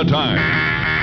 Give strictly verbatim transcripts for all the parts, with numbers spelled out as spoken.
the time.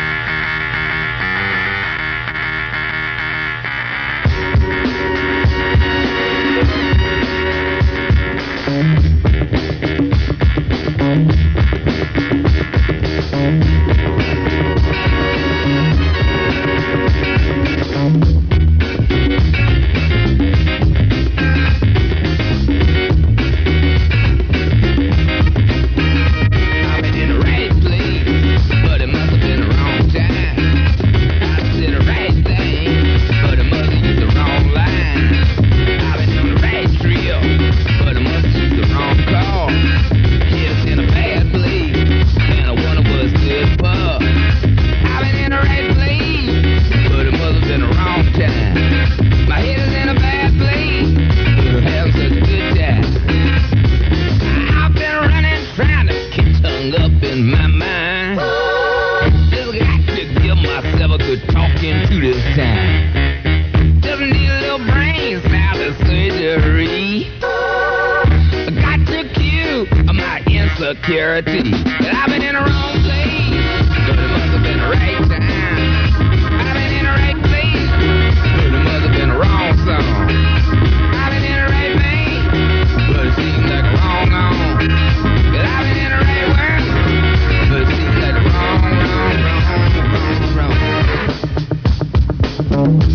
Security. I've been in the wrong place, but it must have been the right time. I've been in the right place, but it must have been the wrong song. I've been in the right vein, but it seems like a wrong on. But I've been in the right world, but it seems like a wrong, wrong, wrong, wrong, wrong.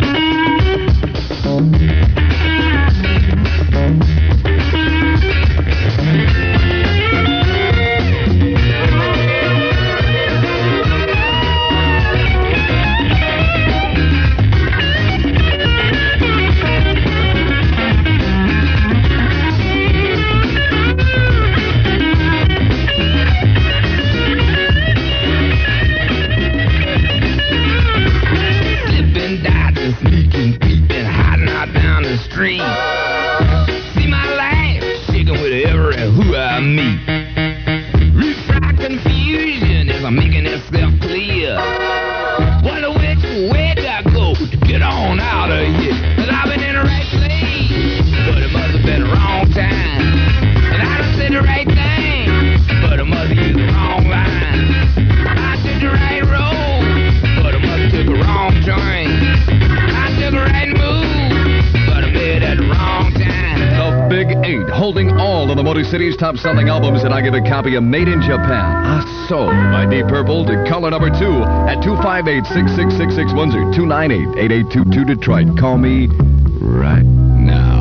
Street. See my life shaking with every who I meet. Refract confusion as I'm making itself clear. Wonder which way I go to get on out of here. Cause I've been in the right place, but it must have been the wrong time. And I done said the right thing, but it must have used the wrong line. I took the right road, but it must have took a wrong train. I took the right move, at the wrong time. The Big Eight, holding all of the Motor City's top-selling albums, and I give a copy of Made in Japan, A Soul by Deep Purple, to caller number two at two five eight, six six six six one zero, two nine eight, eight eight two two Detroit. Call me right now.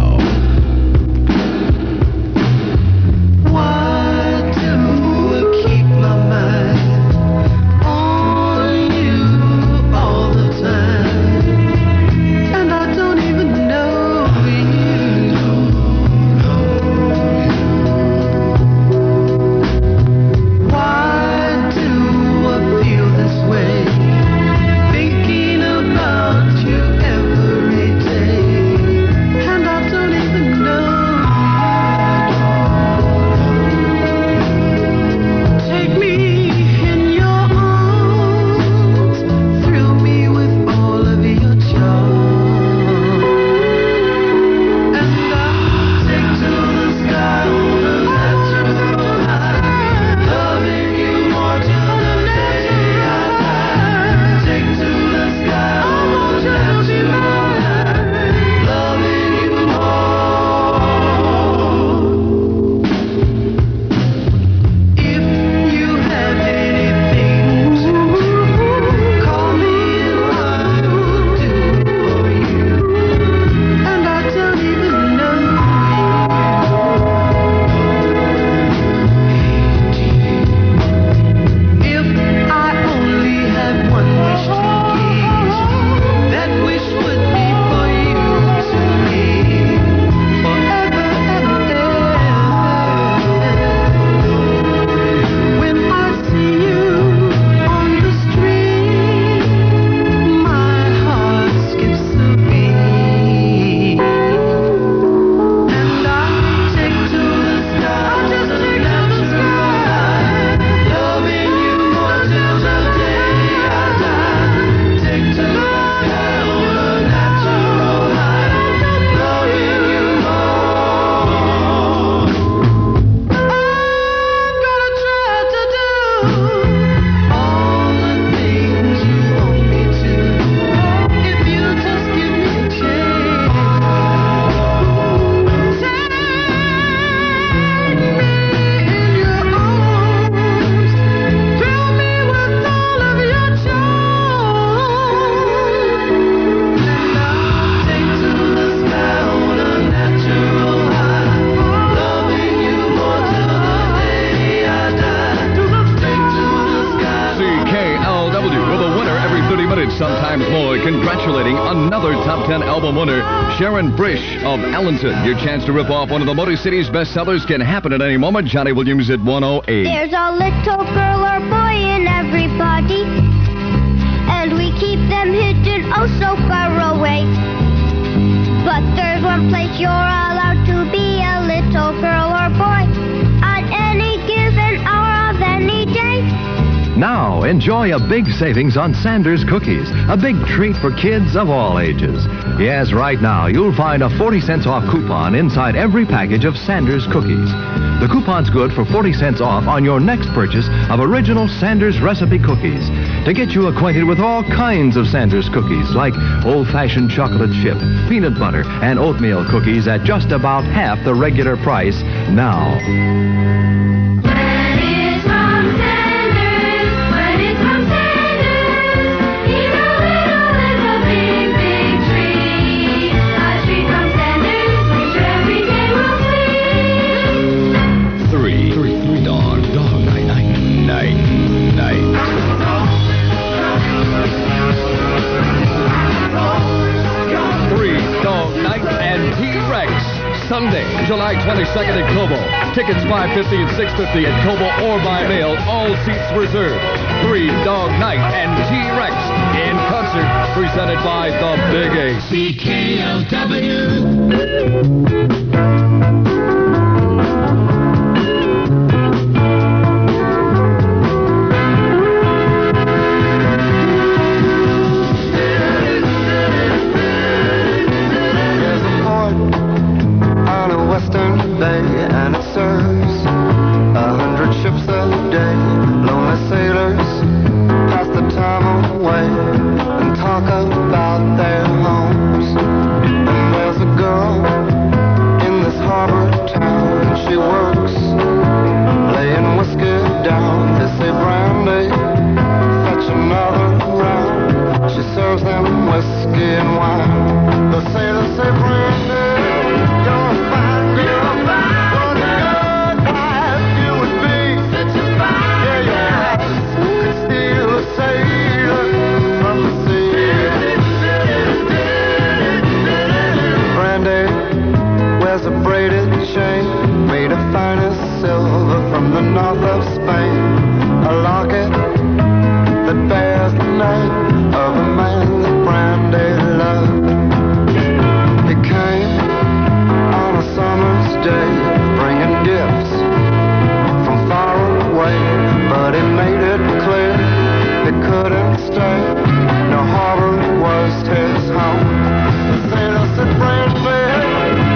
Why do I keep my mind on you all the time? And I don't even know. Thinking about you every day. times more, congratulating another Top ten album winner, Sharon Frisch of Allenton. Your chance to rip off one of the Motor City's bestsellers can happen at any moment. Johnny Williams at one oh eight. There's a little girl or boy in everybody, and we keep them hidden oh so far away. But there's one place you're allowed to be a little girl or boy on any given hour of any day. Now, enjoy a big savings on Sanders cookies, a big treat for kids of all ages. Yes, right now, you'll find a forty cents off coupon inside every package of Sanders cookies. The coupon's good for forty cents off on your next purchase of original Sanders recipe cookies. To get you acquainted with all kinds of Sanders cookies, like old-fashioned chocolate chip, peanut butter, and oatmeal cookies at just about half the regular price now. Sunday, July twenty-second at Cobo. Tickets five fifty and six fifty at Cobo or by mail. All seats reserved. Three Dog Night and T-Rex in concert, presented by the Big A. C K L W. And it serves a hundred ships a day. Lonely sailors pass the time away and talk about their homes. And there's a girl in this harbor town, and she works laying whiskey down. They say, Brandy, fetch another round. She serves them whiskey and wine. The sailors say, Brandy, you're a fine girl. A braided chain made of finest silver from the north of Spain, a locket that bears the name of a man that Brandy loved. He came on a summer's day, bringing gifts from far away, but he made it clear he couldn't stay. No harbor was his home. The sailor said, Brandy,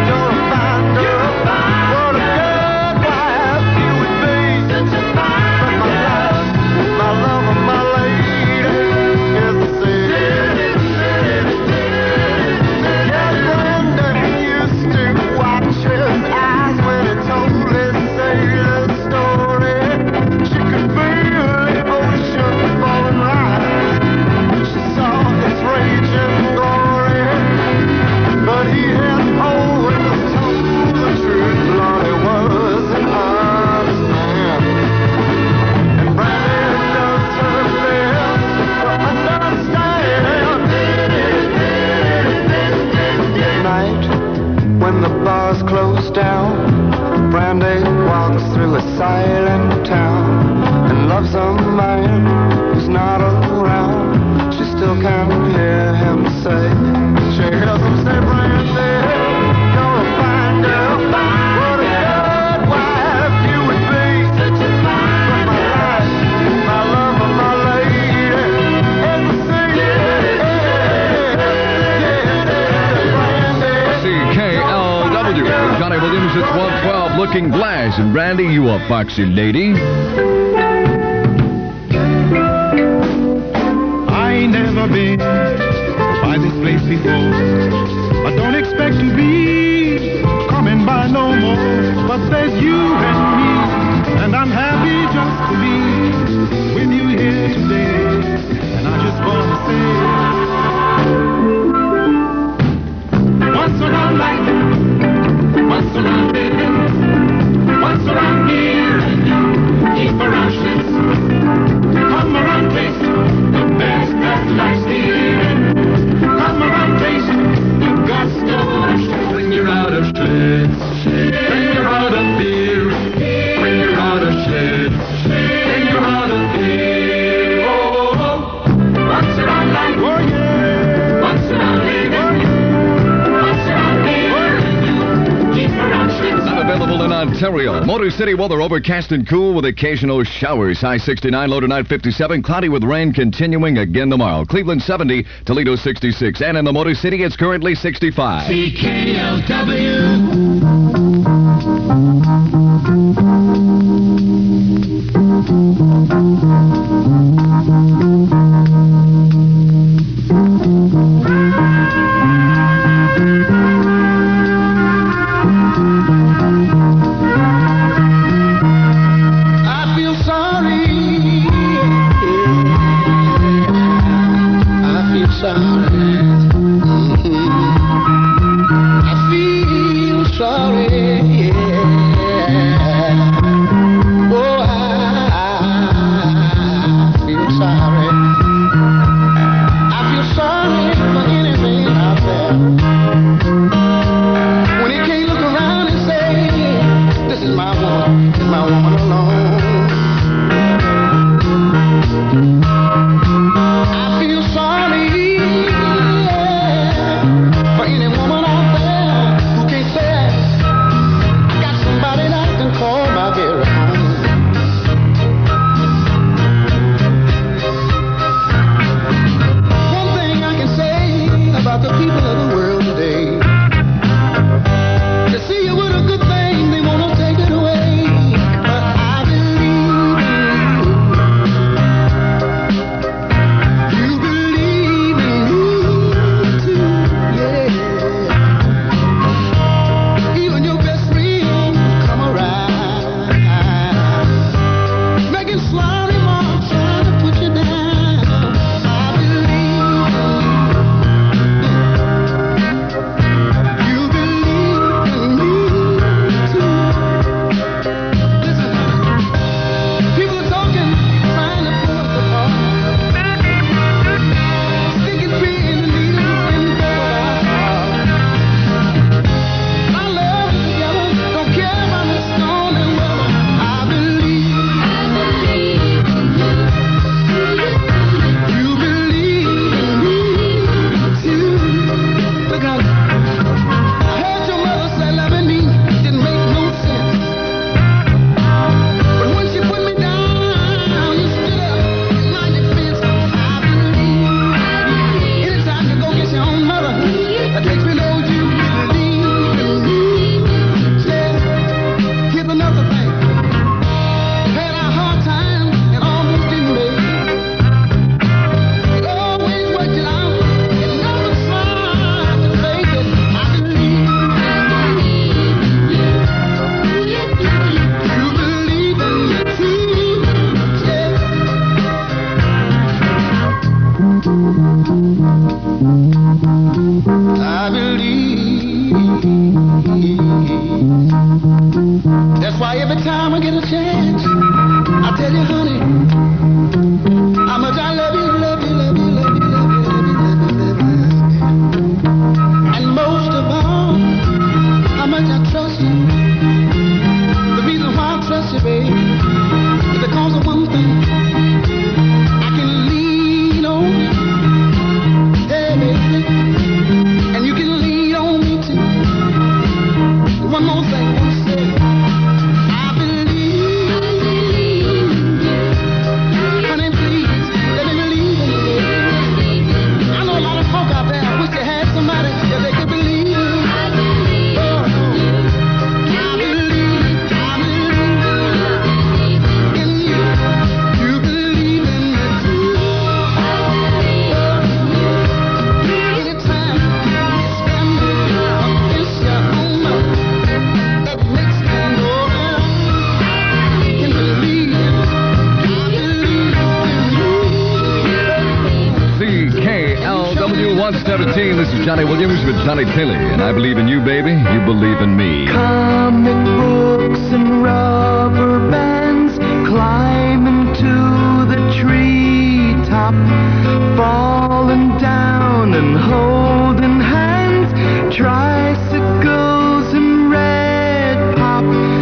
when the bars close down, Brandy walks through a silent town and loves a man who's not around. She still can hear him say, she hears him say, Brandy, you're a fine girl. What a good wife you would be. Such a fine my life, my love, and my lady, and the sea. C K L W. Johnny Williams at one twelve, looking glass. And Brandy, you a foxy lady. I ain't never been by this place before. I don't expect to be coming by no more. But there's you and me, and I'm happy just to be with you here today. And I just want to say, what's around life? What's around living? What's around here and you? Keep around shifts. Come around, taste the best that life's here. London, Ontario. Motor City weather overcast and cool with occasional showers. High sixty-nine, low tonight fifty-seven. Cloudy with rain continuing again tomorrow. Cleveland seventy, Toledo sixty-six. And in the Motor City, it's currently sixty-five. C K L W. seventeen, this is Johnny Williams with Johnny Taylor, and I believe in you, baby. You believe in me. Comic books and rubber bands, climbing to the treetop, falling down and holding hands, tricycles and red pop,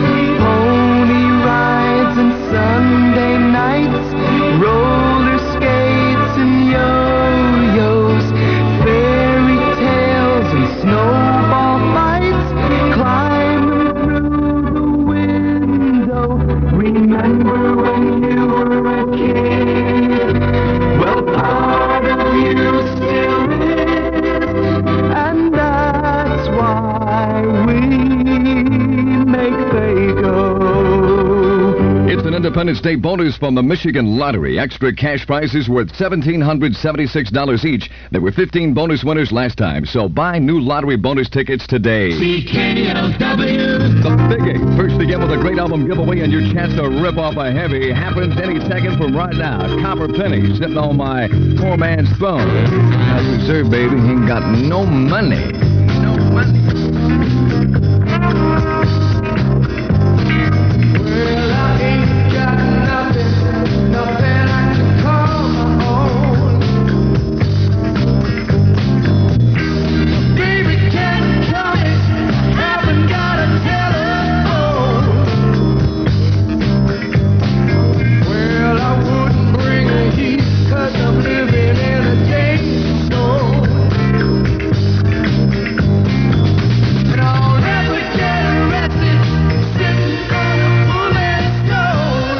pony rides and Sunday nights, roller skates and yo-yos, fairy tales and snowball fights, climbing Independence Day bonus from the Michigan Lottery. Extra cash prizes worth one thousand seven hundred seventy-six dollars each. There were fifteen bonus winners last time, so buy new lottery bonus tickets today. C K L W. The Biggie. First begin with a great album giveaway, and your chance to rip off a heavy happens any second from right now. Copper Penny sitting on my poor man's throne. As reserve, baby, he ain't got no money. No money. Well, I ain't got nothing, nothing I can call my own. Baby can't tell me, haven't got a telephone. Well, I wouldn't bring a heat, cause I'm living in a danger zone. And I'll never get arrested, sitting on a woman's stone.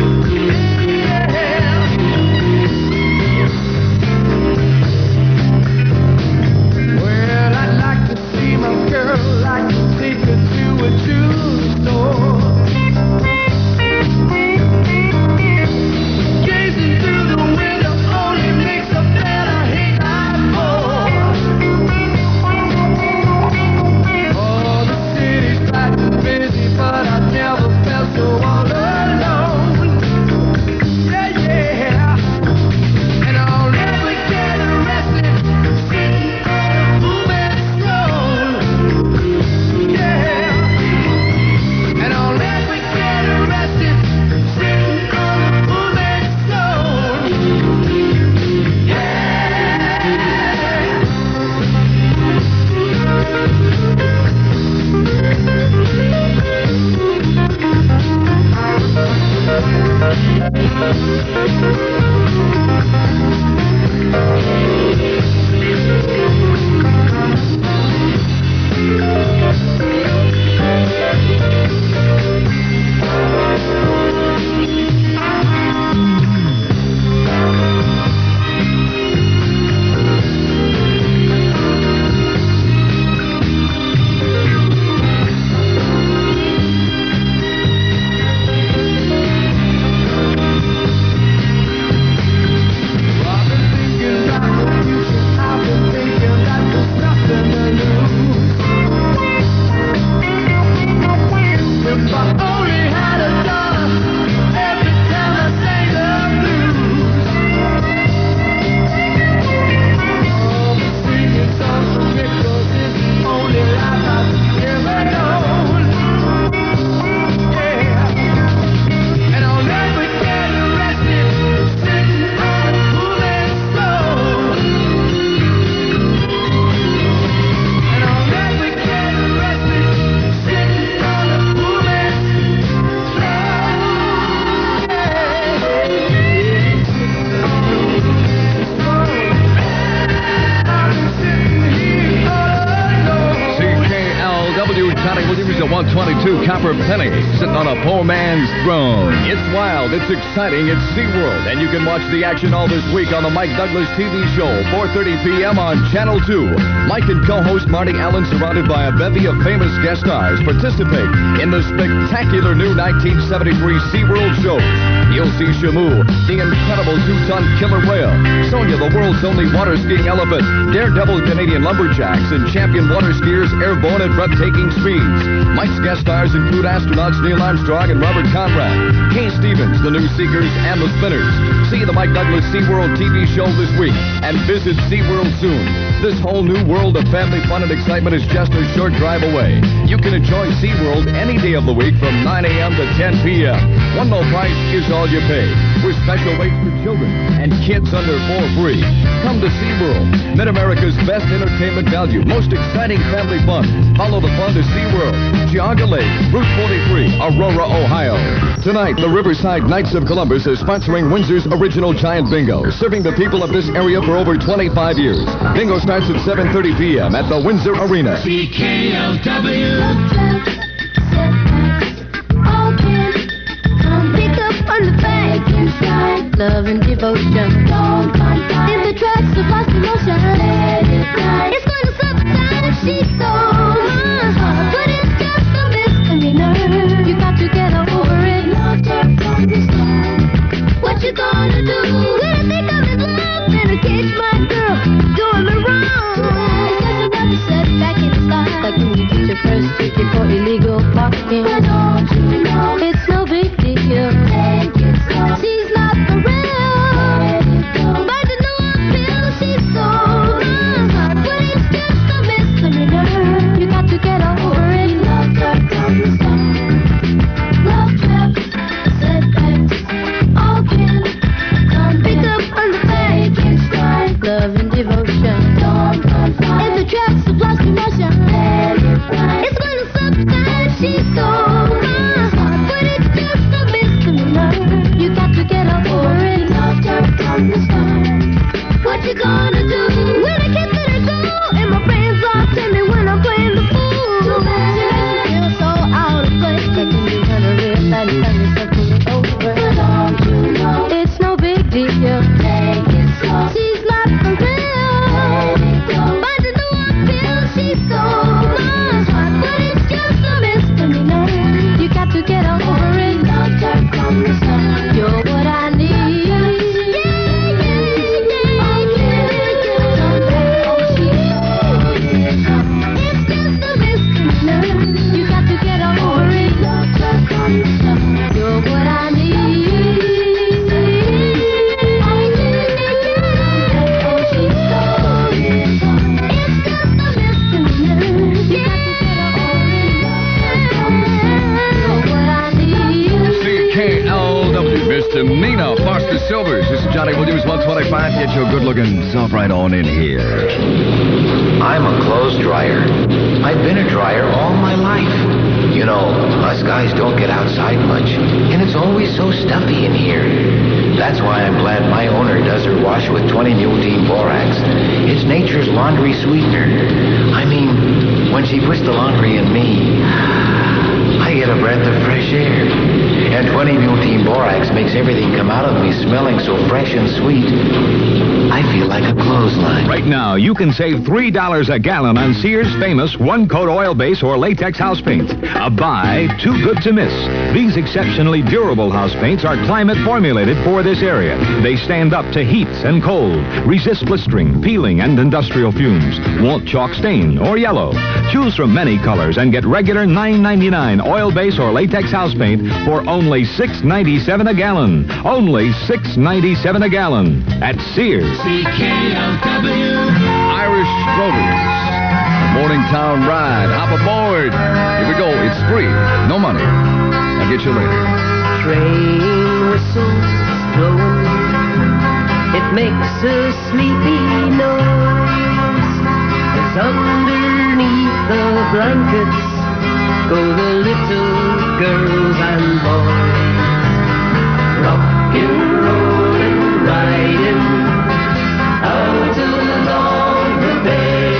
Yeah. Well, I'd like to see my girl, like to take her to a jewelry store. Gazing through the window only makes a better hate life more. Oh, the city's bright and busy, but I never felt so all alone. Yeah, yeah. And I'll never get arrested, sitting on a woman's throne. Yeah. And I'll never get arrested, sitting on a woman's throne. I've been thinking about the future, I've been thinking that there's nothing to lose. If I only had a dollar every time I sang the blues. Oh, but singing songs from Nichols is the only life I've ever known. Yeah. And I'll never get arrested, sitting on a woman's throne. And I'll never get arrested, sitting on a woman's C K L W, Johnny Williams at one twenty-two, Copper Penny, sitting on a poor man's throne. It's wild, it's exciting, it's SeaWorld, and you can watch the action all this week on the Mike Douglas T V show, four thirty p.m. on Channel two. Mike and co-host Marty Allen, surrounded by a bevy of famous guest stars, participate in the spectacular new nineteen seventy-three SeaWorld shows. You'll see Shamu, the incredible two-ton killer whale, Sonia, the world's only water-skiing elephant, daredevil Canadian lumberjacks, and champion water skiers airborne at breathtaking speeds. Mike's guest stars include astronauts Neil Armstrong and Robert Conrad, Kay Stevens, the new Seekers, and the Spinners. See the Mike Douglas SeaWorld T V show this week and visit SeaWorld soon. This whole new world of family fun and excitement is just a short drive away. You can enjoy SeaWorld any day of the week from nine a.m. to ten p.m. One low price is all you pay, with special rates for children and kids under four free. Come to SeaWorld, Mid-America's best entertainment value, most exciting family fun. Follow the fun to SeaWorld, Geauga Lake, Route forty-three, Aurora, Ohio. Tonight, the Riverside Knights of Columbus is sponsoring Windsor's original Giant Bingo, serving the people of this area for over twenty-five years. Bingo starts at seven thirty p.m. at the Windsor Arena. C K L W. Love and devotion. In the tracks of lost emotion. It's going to subside, she's gone. But it's just a misdemeanor. You got to get over it. illegal parking. But don't you know it's no big deal? Take it slow. She's not for real. But to no appeal, she's so nice. But it's just a misdemeanor. You got to get over it. Love her from the start. Love traps, setbacks, all been come pick up on the back. Take it stride. Love and devotion. Don't confide. If the trap supplies emotion, let it ride. It's gonna subside. She's so nice. But it's just a misdemeanor. You got to get over it. Love her from the start. What you gonna do when I can't let her go? And my friends all tell me when I'm playing the fool. Too bad. She makes me feel so out of place. But when you turn her real side and tell me something is over. But don't you know it's no big deal? Take it slow. She's not for real. But to no appeal, she's so nice. But it's just a misdemeanor. You got to get over it. Loved her from the start. You're what I need. Misdemeanor, Foster Silvers. This is Johnny Williams, one twenty-five. Get your good-looking self right on in here. I'm a clothes dryer. I've been a dryer all my life. You know, us guys don't get outside much, and it's always so stuffy in here. That's why I'm glad my owner does her wash with twenty Mule Team Borax. It's nature's laundry sweetener. I mean, when she puts the laundry in me, I get a breath of fresh air. And twenty Mule Team Borax makes everything come out of me smelling so fresh and sweet, I feel like a clothesline. Right now, you can save three dollars a gallon on Sears' famous one-coat oil base or latex house paint. A buy too good to miss. These exceptionally durable house paints are climate formulated for this area. They stand up to heat and cold, resist blistering, peeling, and industrial fumes. Won't chalk stain or yellow. Choose from many colors and get regular nine ninety-nine oil base or latex house paint for only six ninety-seven a gallon. Only six ninety-seven a gallon at Sears. C K L W. Irish Rovers. Morningtown Ride. Hop aboard. Here we go. It's free. No money. I'll get you later. Train whistles blowing. It makes a sleepy noise. As underneath the blankets go the little girls and boys. Rockin', rollin', riding out along the bay,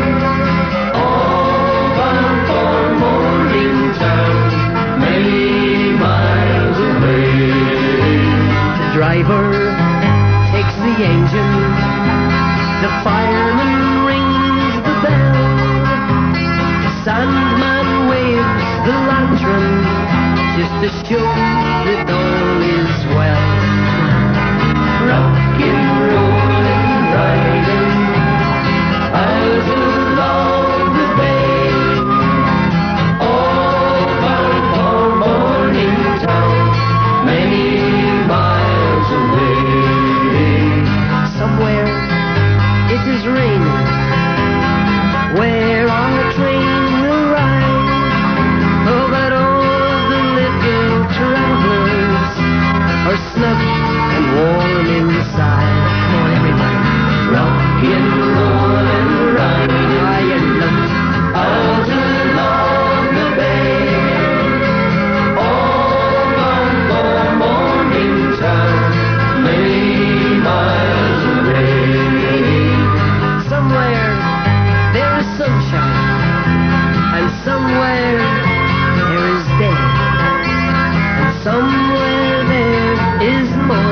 all bound for Morningtown, many miles away. The driver takes the engine, the fireman rings the bell, the sandman waves the lantern, just to show that all is well. Rockin', rollin', riding out along the bay, all bound for Morningtown, many miles away. Somewhere it is raining, where our train will ride. Oh, but all the little travelers are snug and warm inside. Come on, everybody. Rockin', rollin', riding high and low out along the bay, all bound for Morningtown, many miles away. Somewhere there is sunshine, and somewhere there is day, and somewhere there is more.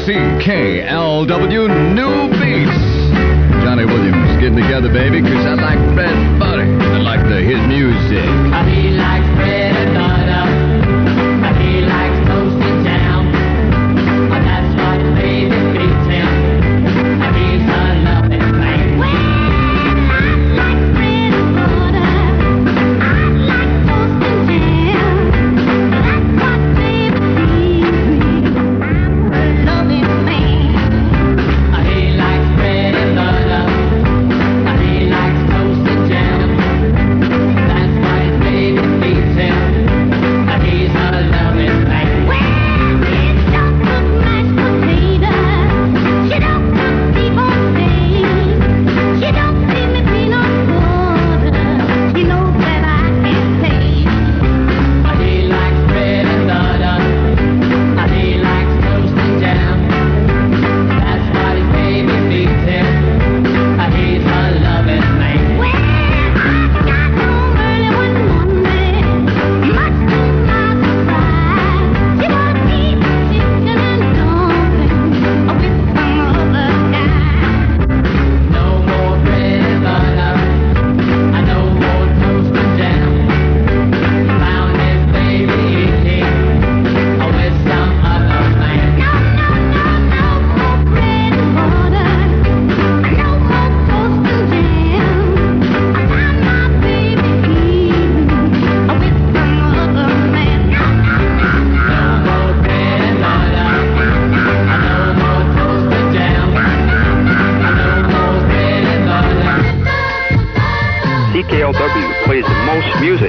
C K L W New Beats. Johnny Williams getting together, baby, because I like bread and butter. I like to hit music. He likes bread and butter. He likes toast and jam. That's what baby beats him. He's a loving man. Well, I like bread and butter. I like toast and jam. That's what baby feeds me. I'm a loving man. He likes bread and butter. He likes toast and jam. That's why his baby feeds him. He's a loving man. Well, it don't cook mashed potatoes. She don't cook T-bone steak. She don't feed me peanut butter. She knows that I can taste. He likes bread and butter. He likes toast and jam. That's why his baby feeds him. He's a loving man. Well, I got home early one Monday, much to my surprise. She was eating chicken and dumplings with some other guy. No more bread and butter. No more toast and jam. Found his baby eating with some other man. No, no, no, no more bread and butter. No more toast and jam. I found my baby eating with some other man. No, no, No more bread and butter. No more toast and jam. No more bread and butter. C K L W plays the most music.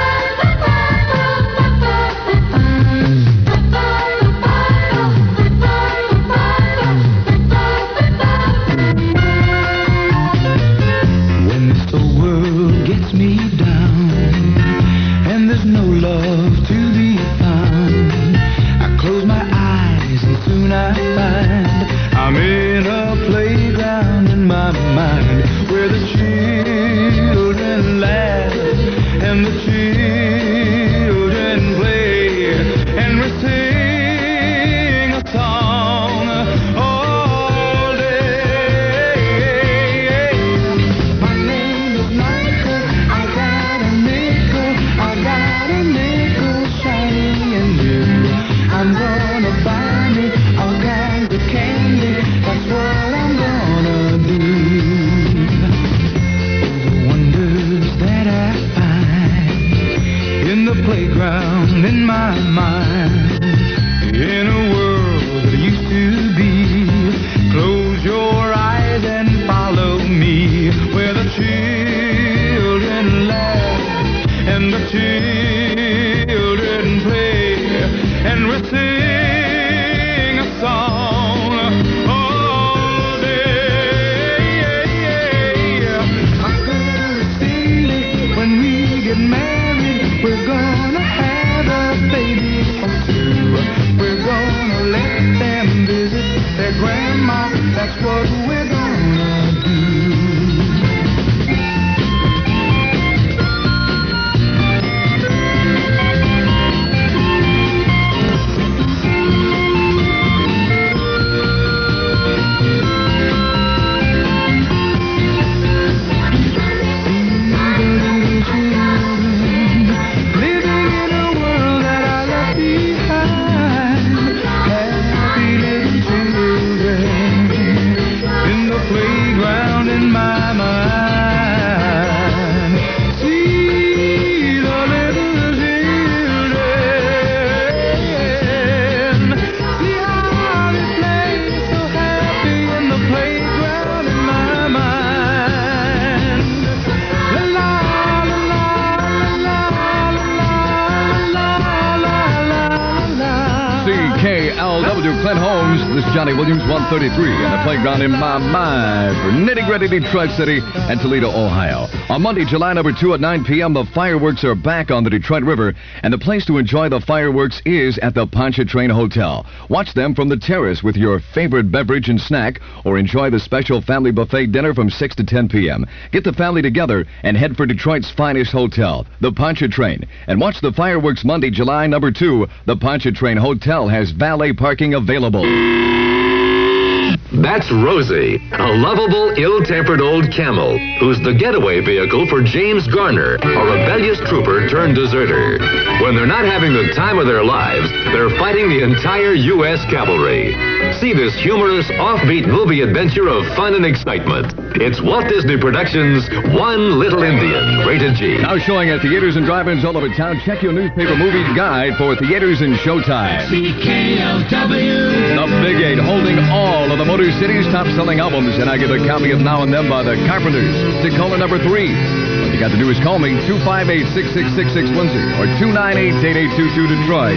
When this whole world gets me down and there's no love to be found, I close my eyes and soon I find I'm in a playground in my mind where the children laugh and the children play and we sing a song all day. My name is Michael. I got a nickel. I got a nickel shiny and new. I'm gonna buy me all kinds of candy. That's what I'm gonna do. Oh, the wonders that I find in the playground in my mind. In a world that used to be, close your eyes and follow me, where the children laugh and the children play, and we sing a song all day. Uncle Cindy, when we get married, we're gonna have a baby or two. We're gonna let them visit their grandma. That's what we're gonna do. Living in a world that I left behind. Happy little children in the playground in my mind. See the little children. See how they play so happy in the playground in my mind. La la la la la la la la la. C K L W Clint Holmes. This is Johnny Williams, one thirty-three, and the playground in my mind for nitty-gritty Detroit City and Toledo, Ohio. On Monday, July number two at nine p.m., the fireworks are back on the Detroit River, and the place to enjoy the fireworks is at the Pontchartrain Hotel. Watch them from the terrace with your favorite beverage and snack, or enjoy the special family buffet dinner from six to ten p.m. Get the family together and head for Detroit's finest hotel, the Pontchartrain, and watch the fireworks Monday, July number two. The Pontchartrain Hotel has has valet parking available. That's Rosie, a lovable, ill-tempered old camel who's the getaway vehicle for James Garner, a rebellious trooper turned deserter. When they're not having the time of their lives, they're fighting the entire U S cavalry. See this humorous, offbeat movie adventure of fun and excitement. It's Walt Disney Productions' One Little Indian, rated G. Now showing at theaters and drive-ins all over town. Check your newspaper movie guide for theaters and showtime. C K L W. The Big Eight holding all of the Motor City's top-selling albums, and I give a copy of Now and Then by the Carpenters to caller number three. All you got to do is call me, two five eight, six six six six one zero or two nine eight, eight eight two two Detroit.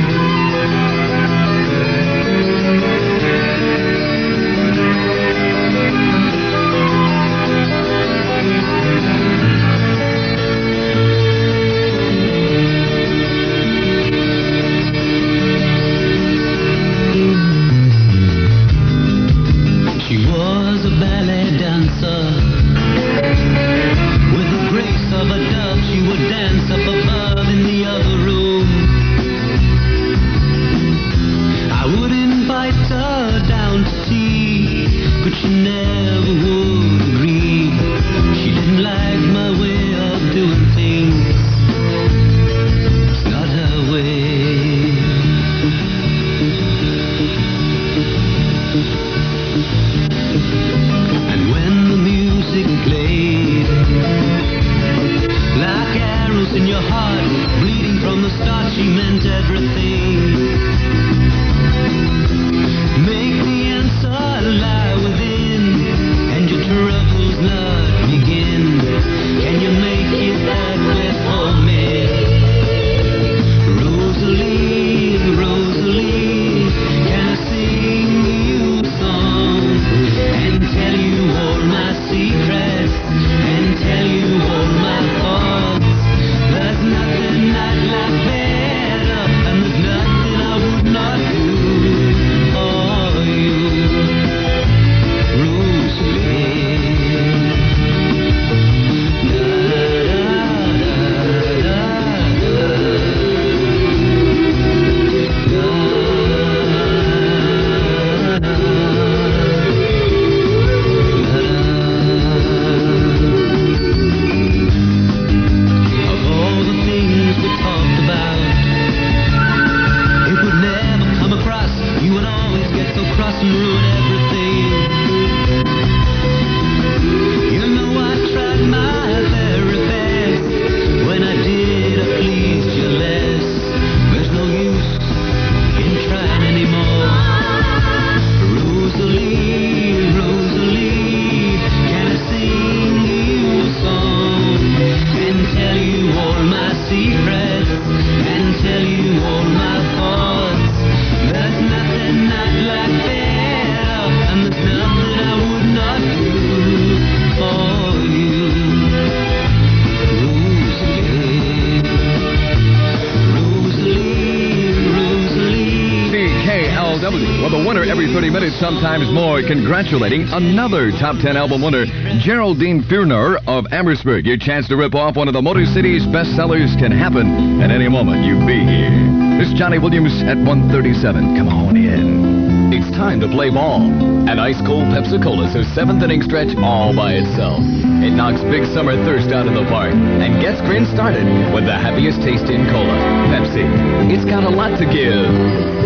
Sometimes more, congratulating another top ten album winner, Geraldine Furner of Amherstburg. Your chance to rip off one of the Motor City's bestsellers can happen at any moment. You be here. This is Johnny Williams at one thirty-seven. Come on in. It's time to play ball. An ice-cold Pepsi-Cola is a seventh inning stretch all by itself. It knocks big summer thirst out of the park and gets grins started with the happiest taste in cola. Pepsi. It's got a lot to give.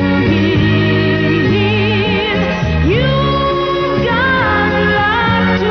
You got a lot to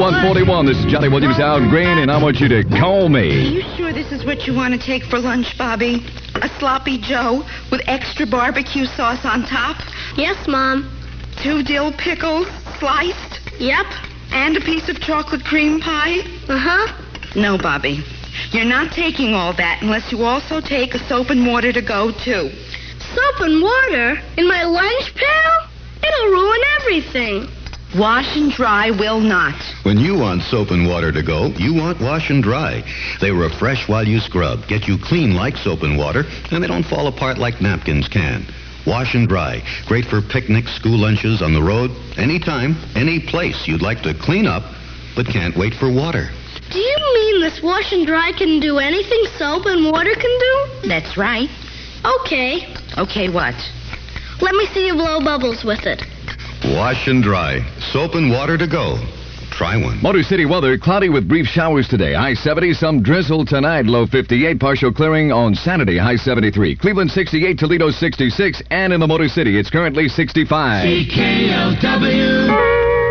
one forty-one. This is Johnny Williams, Al Green, and I want you to call Are me. you sure this is what you want to take for lunch, Bobby? A sloppy Joe with extra barbecue sauce on top? Yes, Mom. Two dill pickles sliced? Yep. And a piece of chocolate cream pie? Uh-huh. No, Bobby. You're not taking all that unless you also take a soap and water to go, too. Soap and water in my lunch pail? It'll ruin everything. Wash and dry will not. When you want soap and water to go, you want wash and dry. They refresh while you scrub, get you clean like soap and water, and they don't fall apart like napkins can. Wash and dry. Great for picnics, school lunches, on the road, anytime, any place you'd like to clean up, but can't wait for water. Do you mean this wash and dry can do anything soap and water can do? That's right. Okay. Okay, what? Let me see you blow bubbles with it. Wash and dry. Soap and water to go. Try one. Motor City weather, cloudy with brief showers today. High seventy, some drizzle tonight. Low fifty-eight, partial clearing on Saturday. High seventy-three. Cleveland sixty-eight, Toledo sixty-six, and in the Motor City, it's currently sixty-five. C K L W.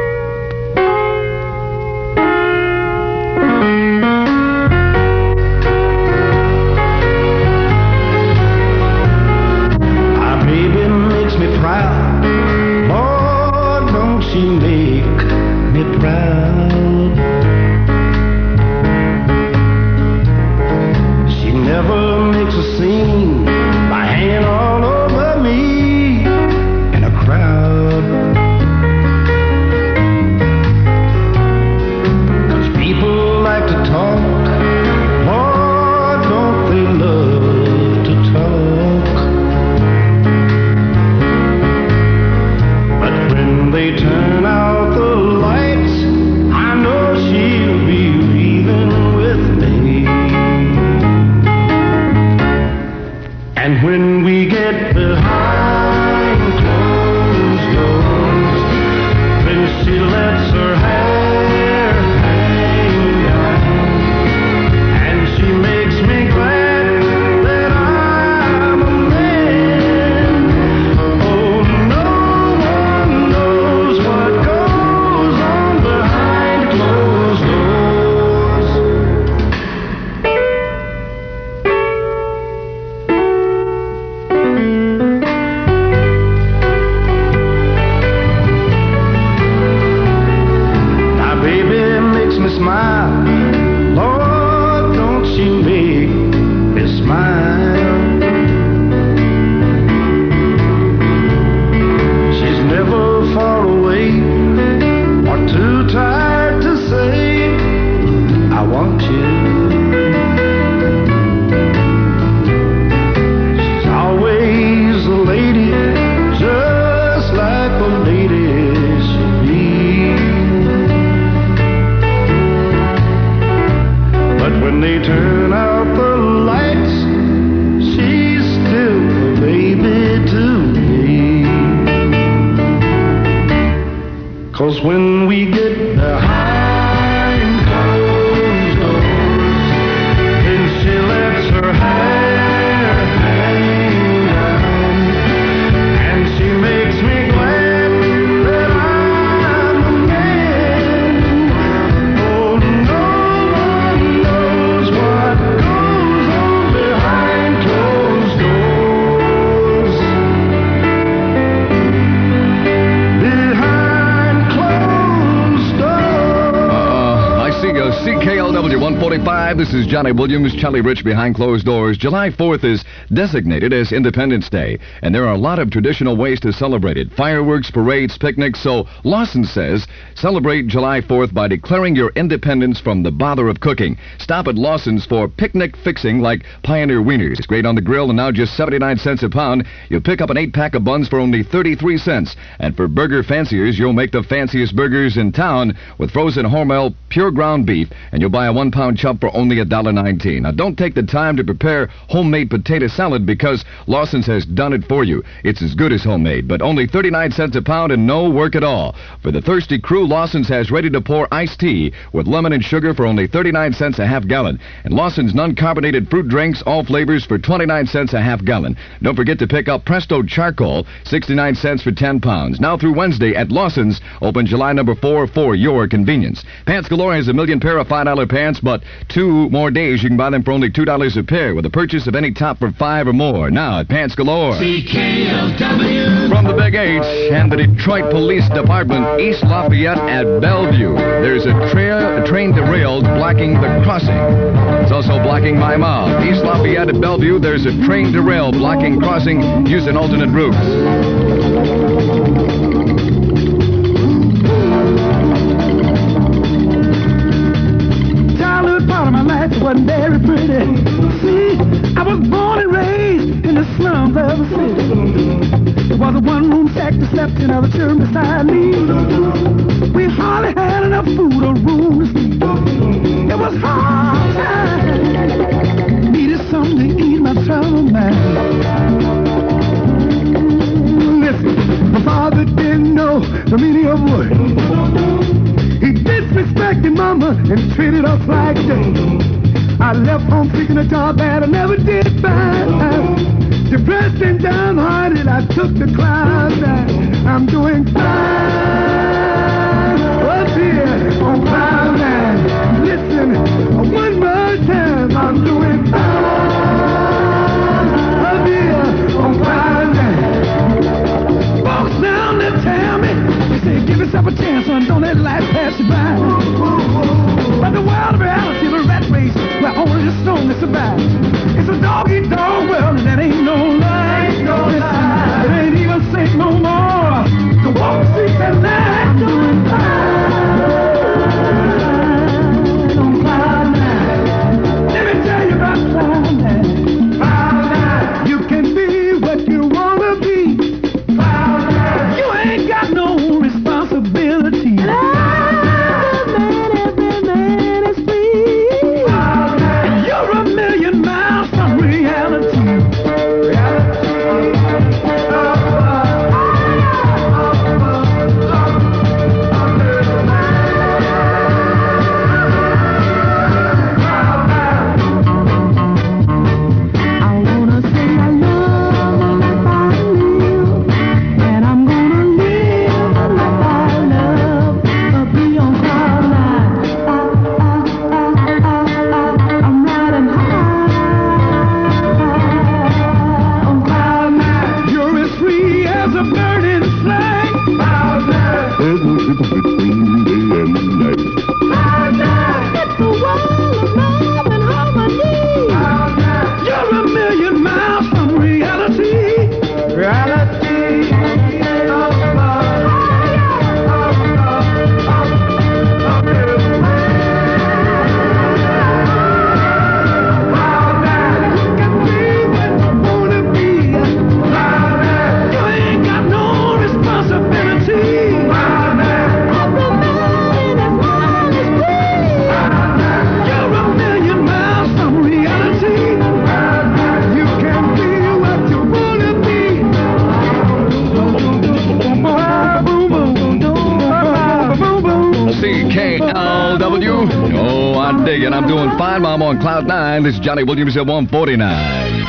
This is Johnny Williams, Charlie Rich behind closed doors. July fourth is designated as Independence Day, and there are a lot of traditional ways to celebrate it. Fireworks, parades, picnics. So Lawson says, celebrate July fourth by declaring your independence from the bother of cooking. Stop at Lawson's for picnic fixing like Pioneer Wieners. It's great on the grill and now just seventy-nine cents a pound. You'll pick up an eight-pack of buns for only thirty-three cents. And for burger fanciers, you'll make the fanciest burgers in town with frozen Hormel pure ground beef and you'll buy a one-pound chop for only one dollar nineteen. Now, don't take the time to prepare homemade potato salad because Lawson's has done it for you. It's as good as homemade, but only thirty-nine cents a pound and no work at all. For the thirsty crew, Lawson's has ready-to-pour iced tea with lemon and sugar for only thirty-nine cents a half gallon. And Lawson's non-carbonated fruit drinks, all flavors for twenty-nine cents a half gallon. Don't forget to pick up Presto Charcoal, sixty-nine cents for ten pounds. Now through Wednesday at Lawson's, open July number four for your convenience. Pants Galore has a million pair of five dollar pants, but two more days you can buy them for only two dollars a pair with a purchase of any top for five or more. Now at Pants Galore. C K L W. From the Big H and the Detroit Police Department, East Lafayette at Bellevue. There's a, tra- a train derailed blocking the crossing. It's also blocking my mom. East Lafayette at Bellevue, there's a train derailed blocking crossing. Use an alternate route. Childhood part of my life wasn't very pretty. See, I was born and raised in the slums of the city. There was a one-room shack that slept in other children beside me. We hardly had enough food or room to sleep. It was hard time. Needed something to ease my troubled mind. Listen, my father didn't know the meaning of work. He disrespected mama and treated us like dirt. I left home seeking a job that I never did find. Depressed and downhearted, I took the clouds down. I'm doing fine. Up here on cloud nine. Listen, one more time. I'm doing fine. Up here on cloud nine. Folks down there tell me, they say, give yourself a chance, son, don't let life pass you by. But the world of reality of a rat race where only the strongest survive. It's a dog-eat-dog world and that ain't no lie. Ain't no lie. It ain't even safe no more to walk the streets at night. Doing fine on cloud nine. Let me tell you about cloud nine. Cloud nine. You can be what you wanna be. Cloud nine. You ain't got no responsibility. Cloud nine, this is Johnny Williams at one forty-nine.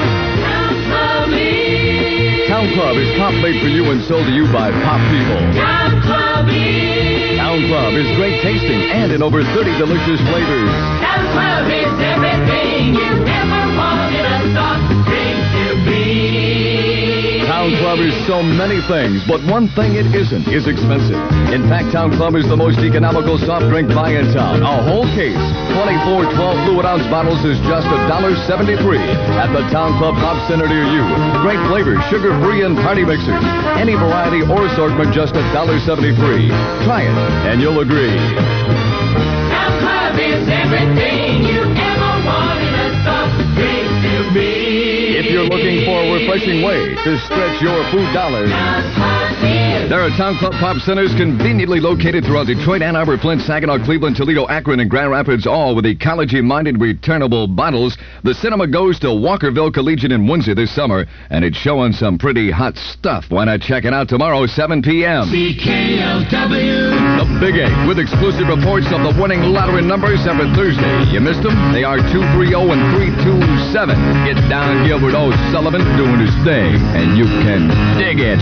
Town Club is pop made for you and sold to you by pop people. Town Club Town Club is great tasting and in over thirty delicious flavors. Town Club is everything you ever wanted a soft drink to be. Town Club is so many things, but one thing it isn't is expensive. In fact, Town Club is the most economical soft drink buy in town. A whole case, twenty-four twelve fluid ounce bottles is just one dollar seventy-three at the Town Club Pop Center near you. Great flavors, sugar-free and party mixers. Any variety or assortment, just one dollar seventy-three. Try it, and you'll agree. Town Club is everything you ever wanted a soft drink to be. If you're looking for a refreshing way to stretch your food dollars, There are Town Club Pop Centers conveniently located throughout Detroit, Ann Arbor, Flint, Saginaw, Cleveland, Toledo, Akron, and Grand Rapids, all with ecology-minded returnable bottles. The cinema goes to Walkerville Collegiate in Windsor this summer, and it's showing some pretty hot stuff. Why not check it out tomorrow, seven p.m. C K L W. The Big Eight, with exclusive reports of the winning lottery numbers every Thursday. You missed them? They are two three zero and three two seven. Get down here with O'Sullivan doing his thing, and you can dig it.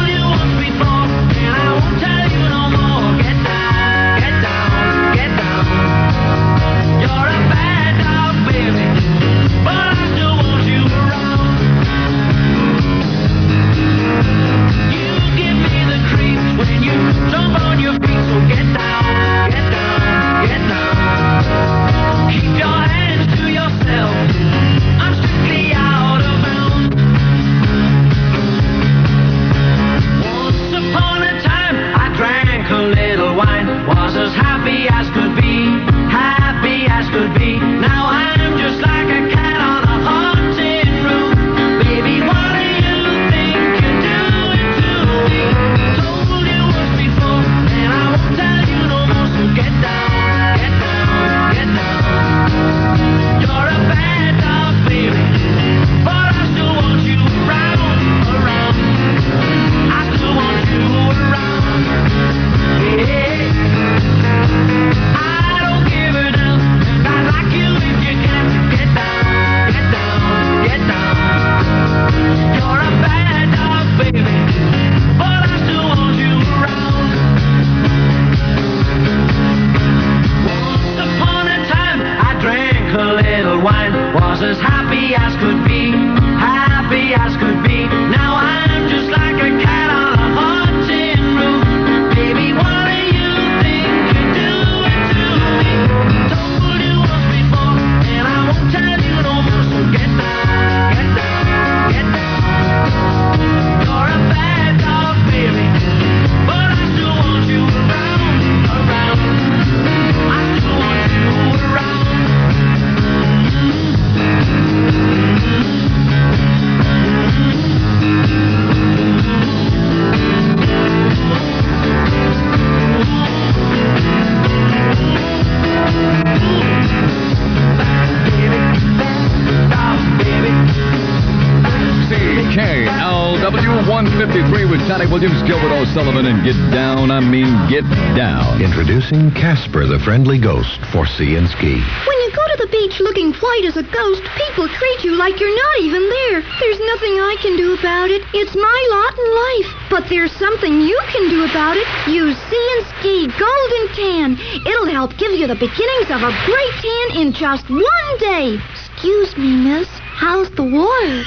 Williams, Gilbert O'Sullivan, and get down, I mean get down. Introducing Casper, the friendly ghost for Sea and Ski. When you go to the beach looking white as a ghost, people treat you like you're not even there. There's nothing I can do about it. It's my lot in life. But there's something you can do about it. Use Sea and Ski Golden Tan. It'll help give you the beginnings of a great tan in just one day. Excuse me, miss. How's the water?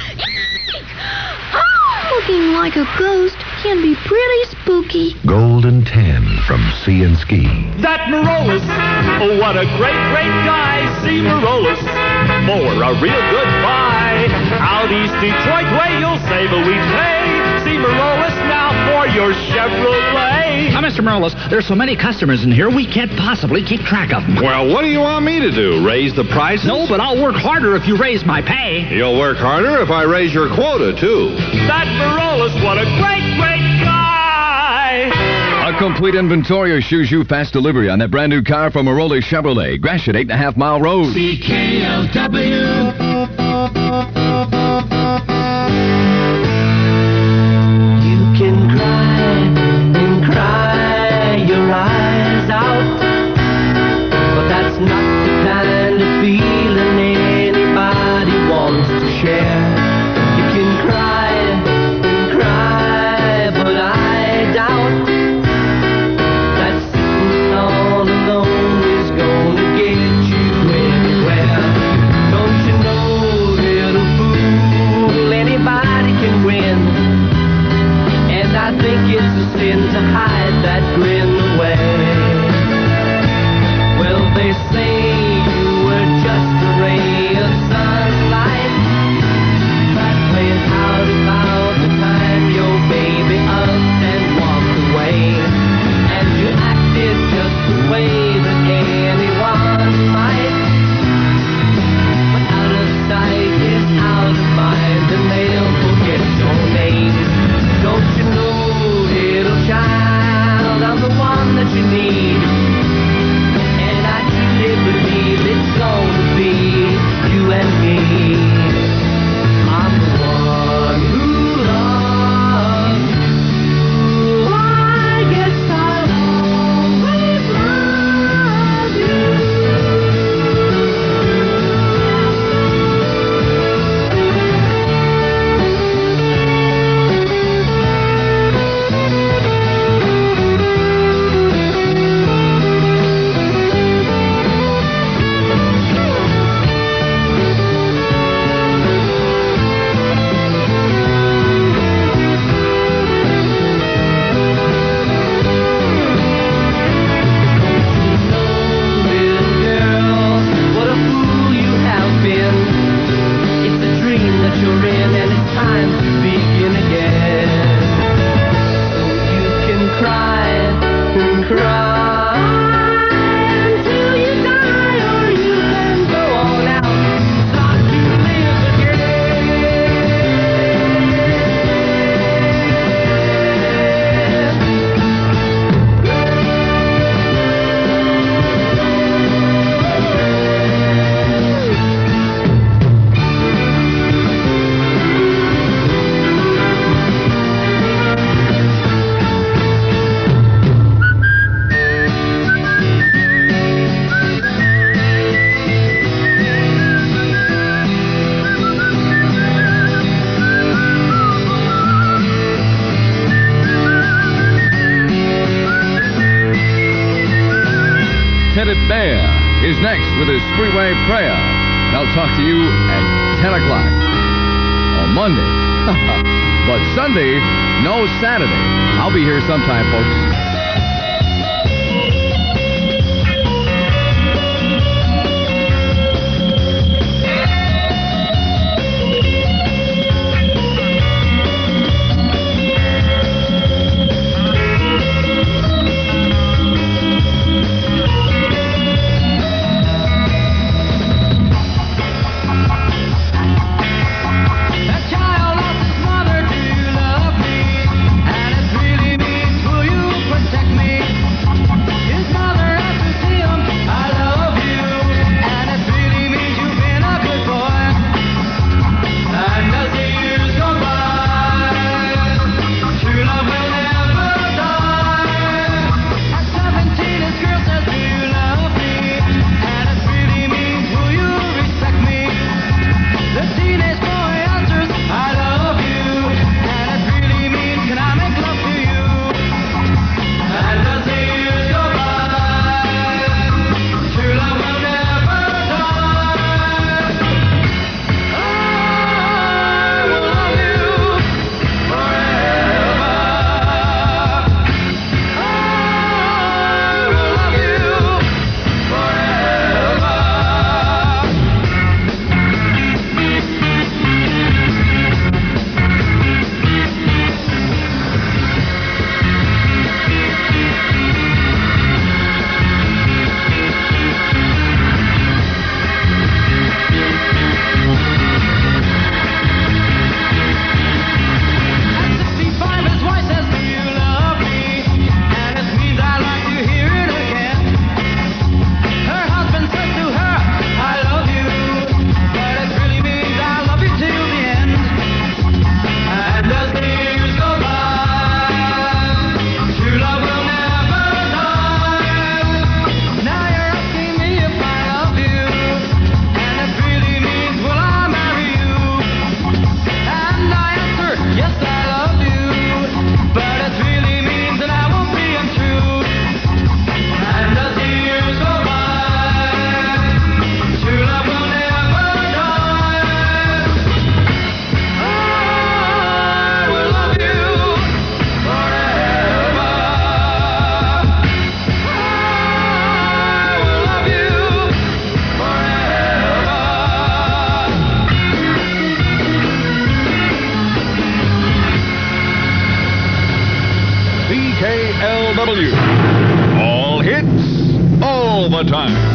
Looking like a ghost can be pretty spooky. Golden Tan from Sea and Ski. That Marolis, oh, what a great, great guy. See Marolis for a real good buy. Out east Detroit way, you'll save a week's pay. See Marolis now for your Chevrolet. Now, Mister Marolis, there's so many customers in here, we can't possibly keep track of them. Well, what do you want me to do? Raise the prices? No, but I'll work harder if you raise my pay. You'll work harder if I raise your quota, too. That Marolis, what a great, great guy. A complete inventory of Shoo fast delivery on that brand new car from Maroli Chevrolet. Gratiot, eight and a half mile road. C K L W. Anybody can Teddy Bear is next with his Freeway Prayer. And I'll talk to you at ten o'clock on Monday. But Sunday, no Saturday. I'll be here sometime, folks. K L W. All hits, all the time.